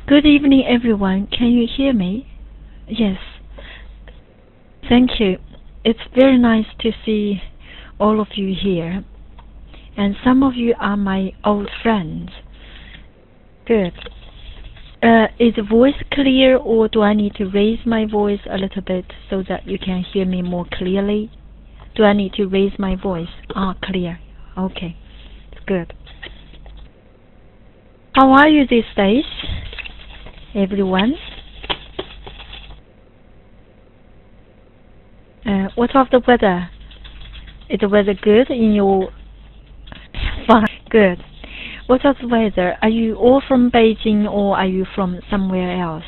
Good evening, everyone. Can you hear me? Yes. Thank you. It's very nice to see all of you here. And some of you are my old friends. Good. Is the voice clear, or do I need to raise my voice a little bit so that you can hear me more clearly? Do I need to raise my voice? Clear. Okay. Good. How are you these days, everyone? What of the weather? Is the weather good in your... Fine. Good. What of the weather? Are you all from Beijing, or are you from somewhere else?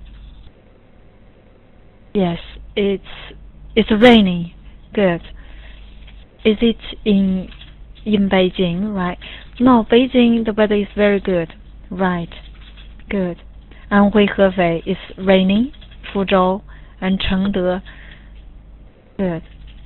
Yes, it's raining. Good. Is it in Beijing, right? No, Beijing, the weather is very good. Right. Good. Anhui, Hefei is raining. Fuzhou and Chengde. Good.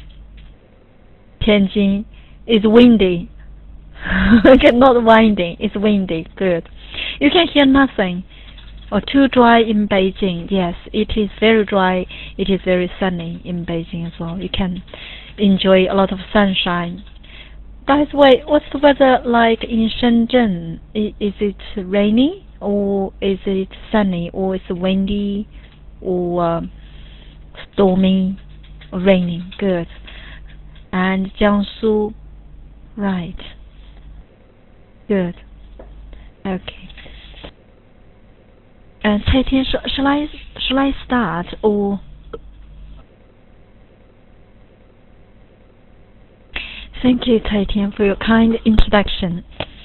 Tianjin is windy. Okay, not winding, it's windy. Good. You can hear nothing. Too dry in Beijing. Yes, it is very dry. It is very sunny in Beijing as well. You can enjoy a lot of sunshine. By the way, what's the weather like in Shenzhen? Is it rainy, or is it sunny, or is it windy, or stormy, or raining? Good. And Jiangsu, right. Good. Okay. And Cai Tian, shall I start, or? Thank you, Cai Tian, for your kind introduction.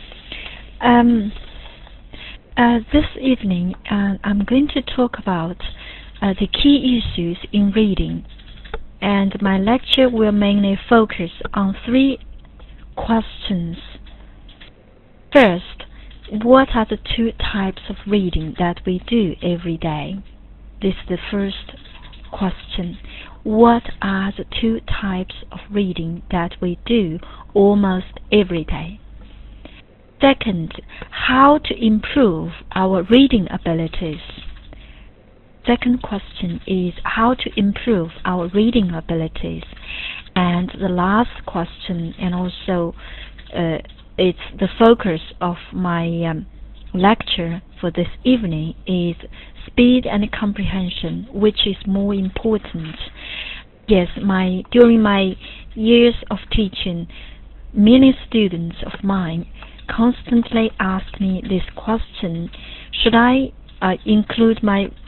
This evening, I'm going to talk about the key issues in reading, and my lecture will mainly focus on 3 questions. First, what are the 2 types of reading that we do every day? This is the first question. What are the 2 types of reading that we do almost every day? Second, how to improve our reading abilities. Second question is how to improve our reading abilities. And the last question, and also it's the focus of my lecture for this evening, is speed and comprehension, which is more important. Yes, during my years of teaching, many students of mine constantly ask me this question: should I increase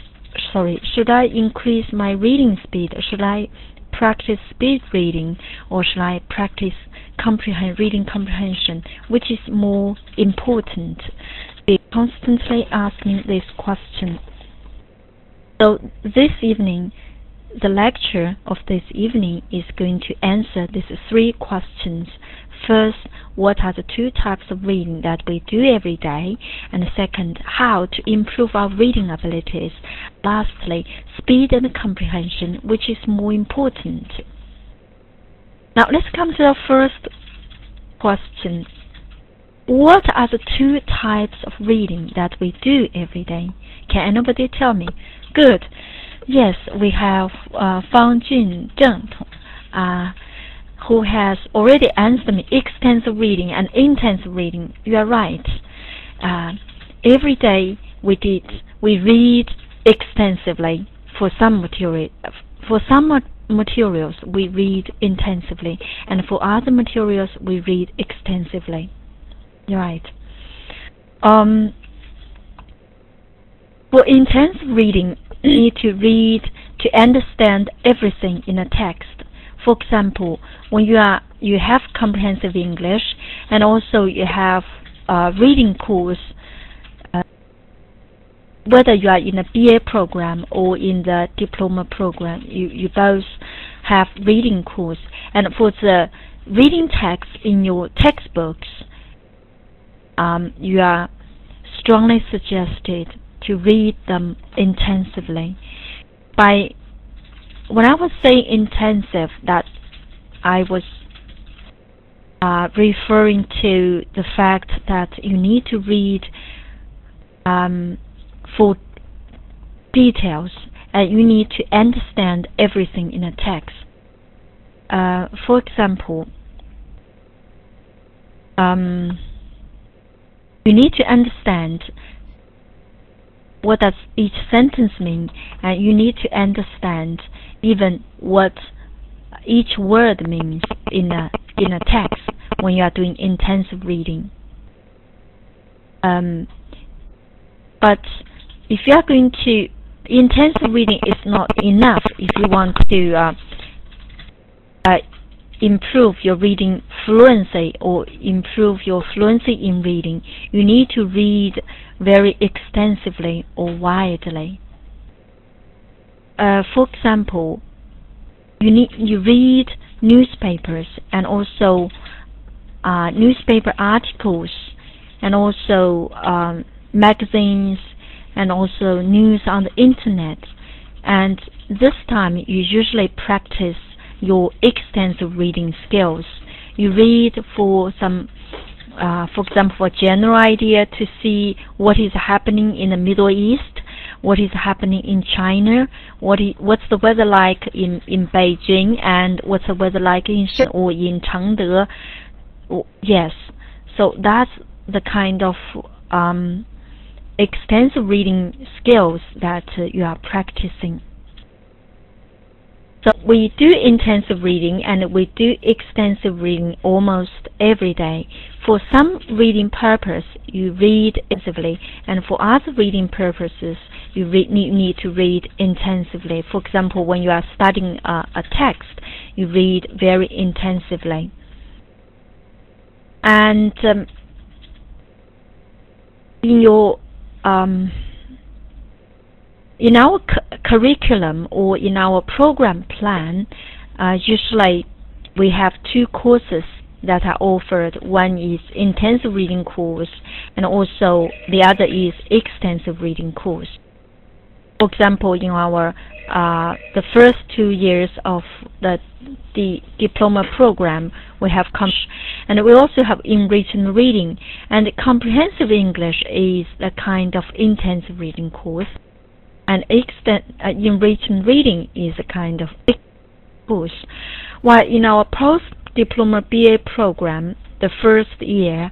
my reading speed? Should I practice speed reading, or should I practice reading comprehension? Which is more important? They constantly ask me this question. So this evening, the lecture of this evening is going to answer these 3 questions. First, what are the 2 types of reading that we do every day? And second, how to improve our reading abilities. Lastly, speed and comprehension, which is more important. Now let's come to the first question. What are the 2 types of reading that we do every day? Can anybody tell me? Good. Yes, we have Fang Jun Zheng, who has already answered me: extensive reading and intensive reading. You are right. Every day we read extensively. For some materials we read intensively, and for other materials we read extensively. You're right. For intensive reading, you need to read to understand everything in a text. For example, when you have comprehensive English, and also you have a reading course, whether you are in a BA program or in the diploma program, you both have reading course. And for the reading text in your textbooks, you are strongly suggested to read them intensively. When I was saying intensive, that I was referring to the fact that you need to read for details, and you need to understand everything in a text. For example, you need to understand what does each sentence mean, and you need to understand even what each word means in a text when you are doing intensive reading. But if you are going to, intensive reading is not enough if you want to improve your reading fluency or improve your fluency in reading. You need to read very extensively or widely. For example, you read newspapers and also newspaper articles and also magazines and also news on the internet, and this time you usually practice your extensive reading skills. You read for some, for example, a general idea to see what is happening in the Middle East, what is happening in China, what's the weather like in Beijing, and what's the weather like in Shenzhen or in Chengde. Yes, so that's the kind of extensive reading skills that you are practicing. So we do intensive reading and we do extensive reading almost every day. For some reading purpose, you read intensively, and for other reading purposes, you need to read intensively. For example, when you are studying a text, you read very intensively. And in your in our curriculum or in our program plan, usually we have two courses that are offered. One is intensive reading course, and also the other is extensive reading course. For example, in our the first 2 years of the diploma program, we have and we also have enrichment reading, and comprehensive English is a kind of intensive reading course, and enrichment reading is a kind of course. While in our post-diploma BA program, the first year,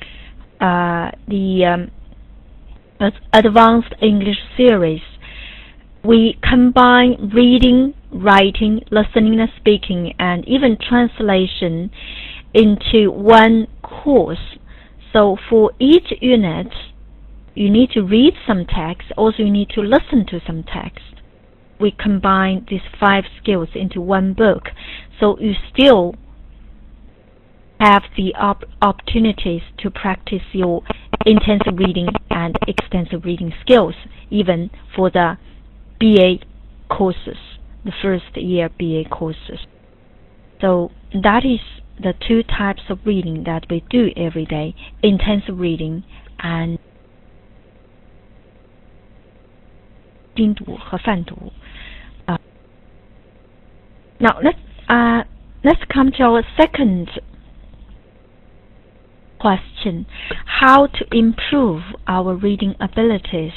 the advanced English series, we combine reading, writing, listening and speaking, and even translation into one course. So for each unit, you need to read some text, also you need to listen to some text. We combine these 5 skills into one book, so you still have the opportunities to practice your intensive reading and extensive reading skills, even for the BA courses, the first year BA courses. So that is the 2 types of reading that we do every day: intensive reading and 精读和泛读. Now let's come to our second question: how to improve our reading abilities.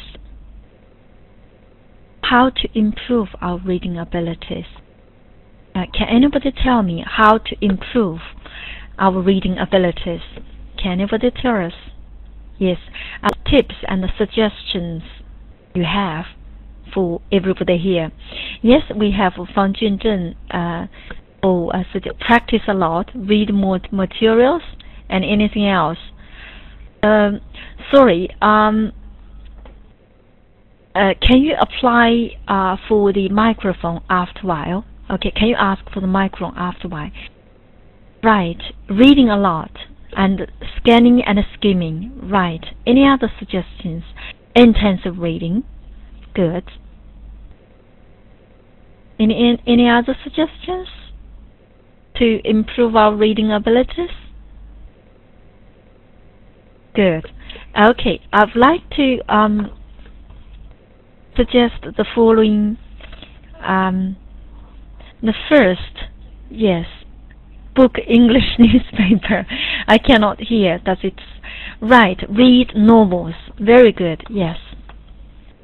How to improve our reading abilities? Can anybody tell me how to improve our reading abilities? Can anybody tell us? Yes, tips and suggestions you have for everybody here. Yes, we have Fang Junzhen practice a lot, read more materials, and anything else. Sorry, can you apply for the microphone after a while? Okay, can you ask for the microphone after a while? Right, reading a lot and scanning and skimming. Right, any other suggestions? Intensive reading. Good. Any other suggestions to improve our reading abilities? Good. Okay, I'd like to suggest the following. The first, yes, book English newspaper. I cannot hear. That's it. Right. Read novels. Very good. Yes.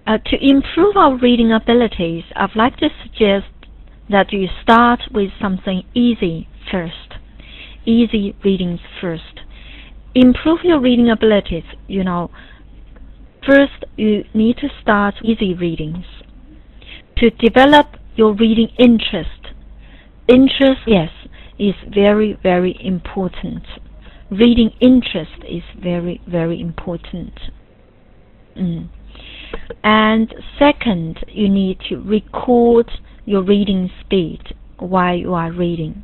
To improve our reading abilities, I'd like to suggest that you start with something easy first. Easy readings first. Improve your reading abilities, First, you need to start easy readings. To develop your reading interest. Interest, yes, is very, very important. Reading interest is very, very important. And second, you need to record your reading speed while you are reading.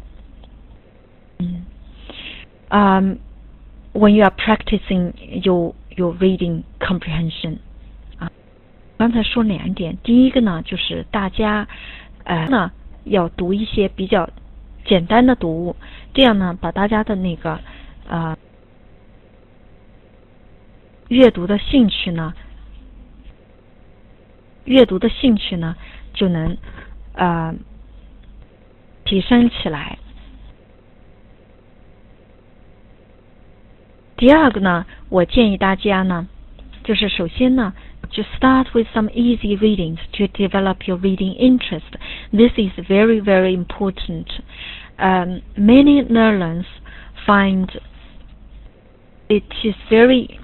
When you are practicing your reading comprehension. 刚才说两点，第一个呢，就是大家要读一些比较简单的读物，这样呢，把大家的那个阅读的兴趣呢就能提升起来。第二个呢，我建议大家呢，就是首先呢，就 start with some easy readings to develop your reading interest. This is very, very important. Many learners find it's very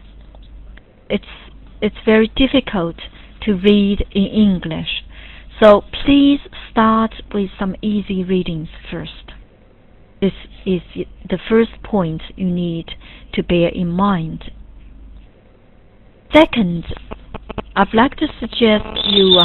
difficult to read in English. So please start with some easy readings first. This is the first point you need to bear in mind. Second, I'd like to suggest you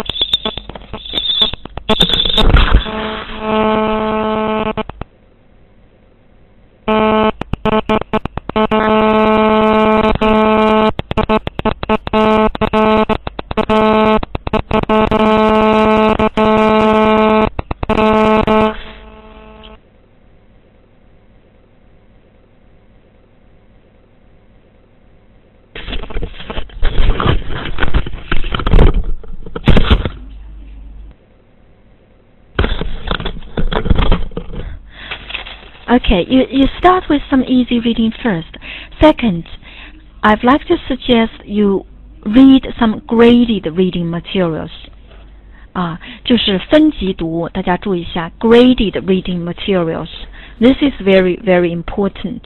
Okay, you start with some easy reading first. Second, I'd like to suggest you read some graded reading materials. 就是分级读，大家注意一下 graded reading materials. This is very, very important.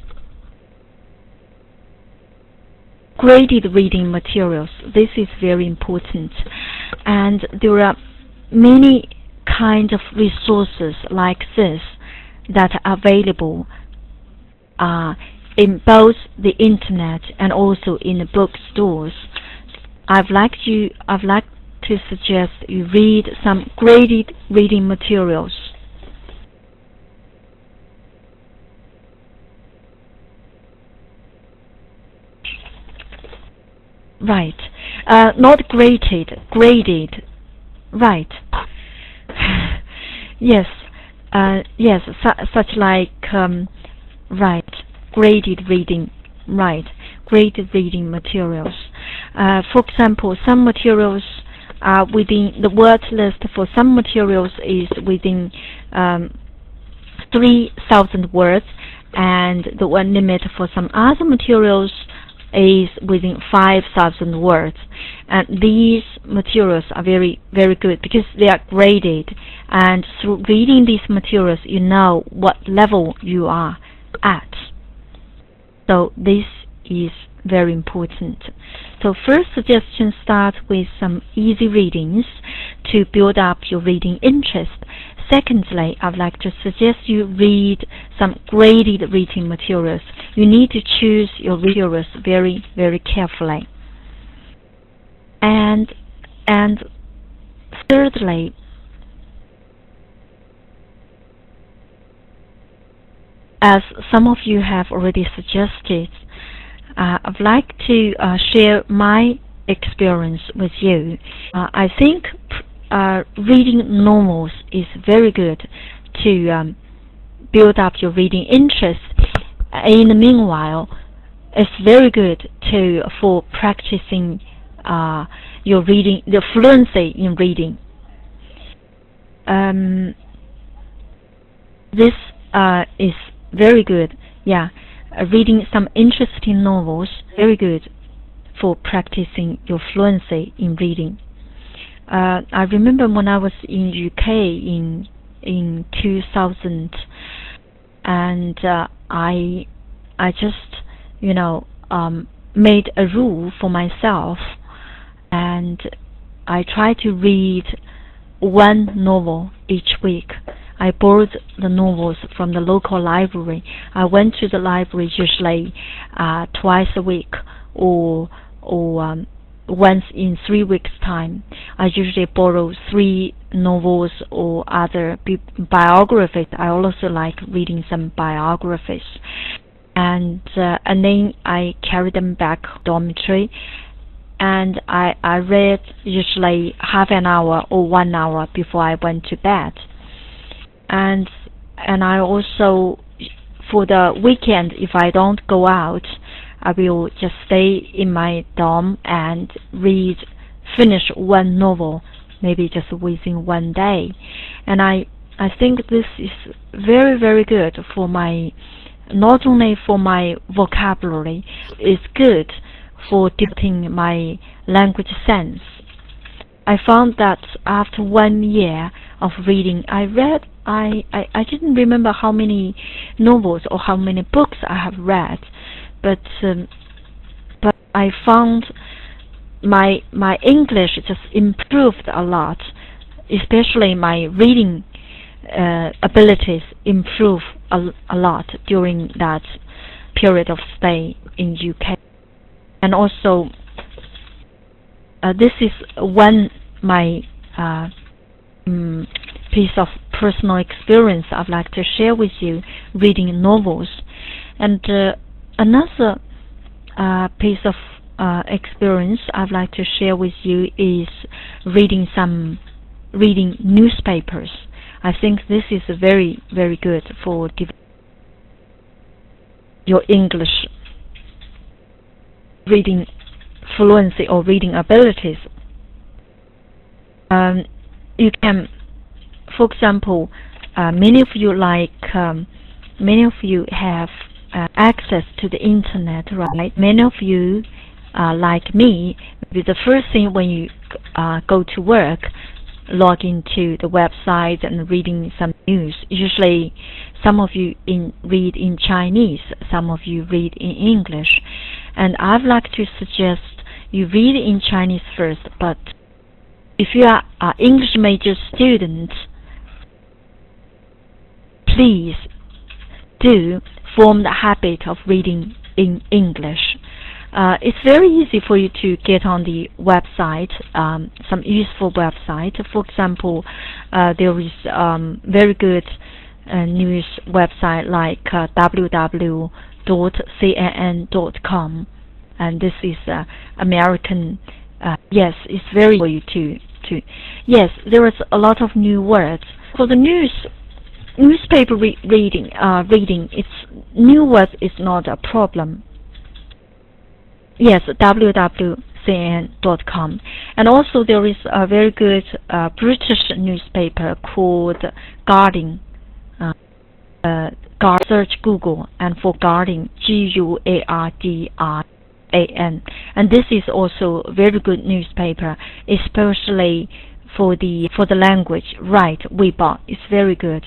Graded reading materials. This is very important. And there are many kinds of resources like this that are available in both the internet and also in the bookstores. I'd like to suggest you read some graded reading materials. Right. Not graded. Right. Yes. Yes, such like right, graded reading, right, graded reading materials. For example, some materials are within the word list for some materials is within 3,000 words, and the word limit for some other materials is within 5,000 words. And these materials are very, very good because they are graded, and through reading these materials you know what level you are at. So this is very important. So first suggestion, start with some easy readings to build up your reading interest. Secondly, I'd like to suggest you read some graded reading materials. You need to choose your materials very, very carefully. And thirdly, as some of you have already suggested, I'd like to share my experience with you. I think reading novels is very good to build up your reading interest. In the meanwhile, it's very good for practicing your reading, the fluency in reading. This is very good. Yeah, reading some interesting novels, very good for practicing your fluency in reading. I remember when I was in UK in 2000, and I just made a rule for myself, and I tried to read one novel each week. I borrowed the novels from the local library. I went to the library usually twice a week, or once in 3 weeks' time. I usually borrow 3 novels or other biographies. I also like reading some biographies, and then I carry them back dormitory, and I read usually half an hour or 1 hour before I went to bed. And I also, for the weekend, if I don't go out, I will just stay in my dorm and finish one novel, maybe just within 1 day. And I think this is very, very good for not only for my vocabulary, it's good for developing my language sense. I found that after 1 year of reading, I didn't remember how many novels or how many books I have read, but I found my English just improved a lot, especially my reading abilities improved a lot during that period of stay in UK. And also, this is my piece of personal experience I'd like to share with you, reading novels. And another piece of experience I'd like to share with you is reading newspapers. I think this is very, very good for your English reading fluency or reading abilities. You can, for example, many of you have access to the internet, right? Many of you, like me, the first thing when you go to work, log into the website and reading some news. Usually, some of you read in Chinese, some of you read in English, and I'd like to suggest you read in Chinese first. But if you are an English major student, please do form the habit of reading in English. It's very easy for you to get on the website, some useful website. For example, there is very good news website like www.cnn.com, and this is American. Yes, it's very for you to. Yes, there is a lot of new words for the newspaper reading. It's new words is not a problem. Yes, www.cnn.com. And also there is a very good British newspaper called Guardian. Search Google and for Guardian, Guardian. And this is also a very good newspaper, especially for the language. Right, Weibo is very good.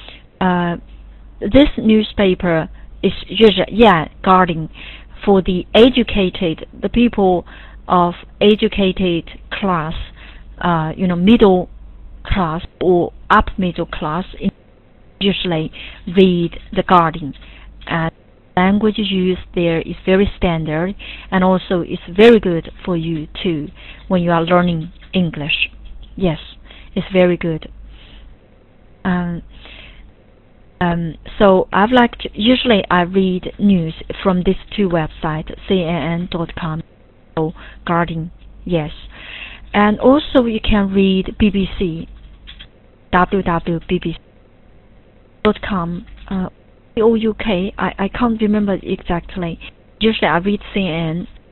This newspaper is usually Guardian. For the educated, the people of educated class, middle class or up middle class, usually read the Guardian. And language used there is very standard, and also it's very good for you too when you are learning English. Yes, it's very good. So usually I read news from these two websites, cnn.com, or Guardian, yes. And also you can read BBC, www.bbc.com, or UK, I can't remember exactly. Usually I read CNN